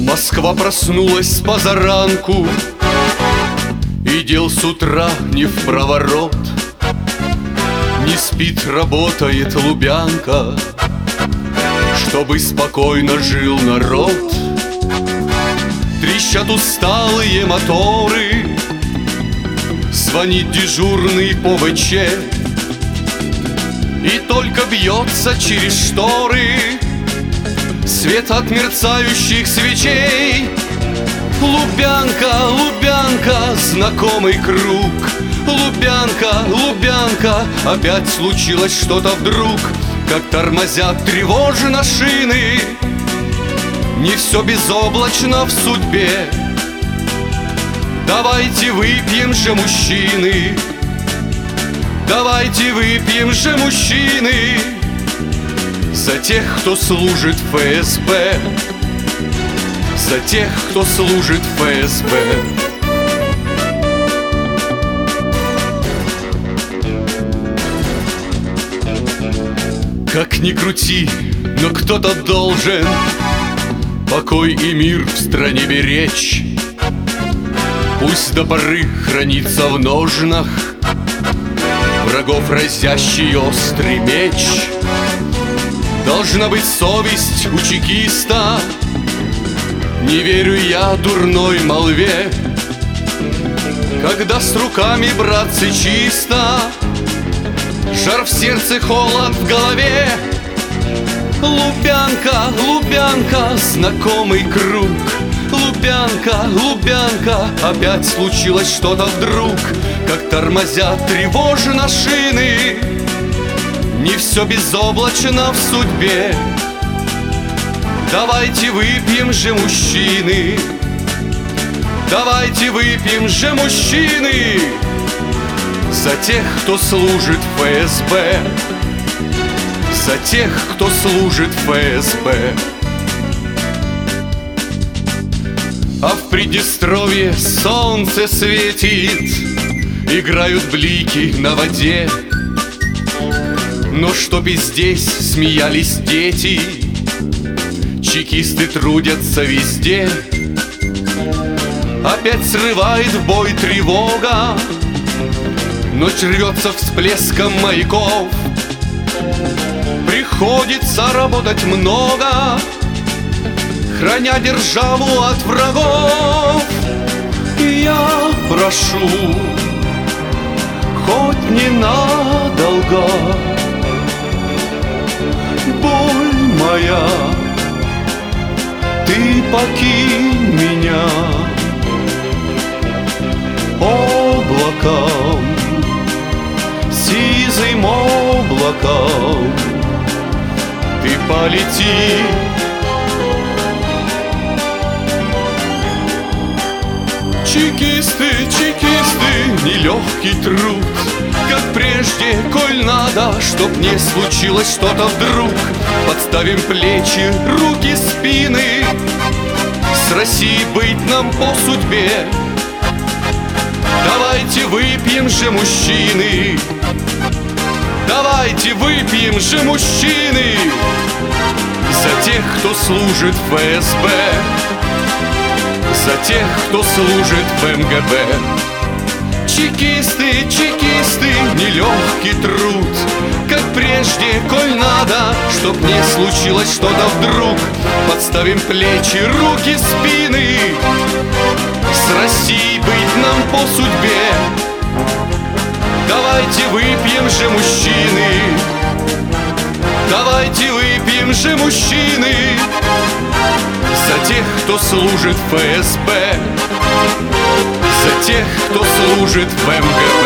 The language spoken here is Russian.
Москва проснулась с позаранку, и дел с утра не впроворот. Не спит, работает Лубянка, чтобы спокойно жил народ. Трещат усталые моторы, звонит дежурный по ВЧ, и только бьется через шторы свет от мерцающих свечей. Лубянка, Лубянка, знакомый круг. Лубянка, Лубянка, опять случилось что-то вдруг. Как тормозят тревожно шины, не все безоблачно в судьбе. Давайте выпьем же, мужчины, давайте выпьем же, мужчины, за тех, кто служит в ФСБ, за тех, кто служит в ФСБ. Как ни крути, но кто-то должен покой и мир в стране беречь. Пусть до поры хранится в ножнах врагов разящий острый меч. Должна быть совесть у чекиста, не верю я дурной молве. Когда с руками, братцы, чисто, жар в сердце, холод в голове. Лубянка, Лубянка, знакомый круг. Лубянка, Лубянка, опять случилось что-то вдруг. Как тормозят тревожно шины, не все безоблачно в судьбе. Давайте выпьем же, мужчины, давайте выпьем же, мужчины, за тех, кто служит в ФСБ, за тех, кто служит в ФСБ. А в Приднестровье солнце светит, играют блики на воде. Но чтоб и здесь смеялись дети, чекисты трудятся везде. Опять срывает в бой тревога, ночь рвется всплеском маяков. Приходится работать много, храня державу от врагов. И я прошу, хоть ненадолго, боль моя, ты покинь меня. Облаком, сизым облаком ты полети. Чекисты, чекисты, нелегкий труд, как прежде, коль надо, чтоб не случилось что-то вдруг. Подставим плечи, руки, спины, с Россией быть нам по судьбе. Давайте выпьем же, мужчины, давайте выпьем же, мужчины, за тех, кто служит в ФСБ, за тех, кто служит в МГБ. Чекисты, чекисты, нелегкий труд, как прежде, коль надо, чтоб не случилось что-то вдруг. Подставим плечи, руки, спины, с Россией быть нам по судьбе. Давайте выпьем же, мужчины, давайте выпьем же, мужчины, за тех, кто служит в ФСБ, за тех, кто служит в МГБ.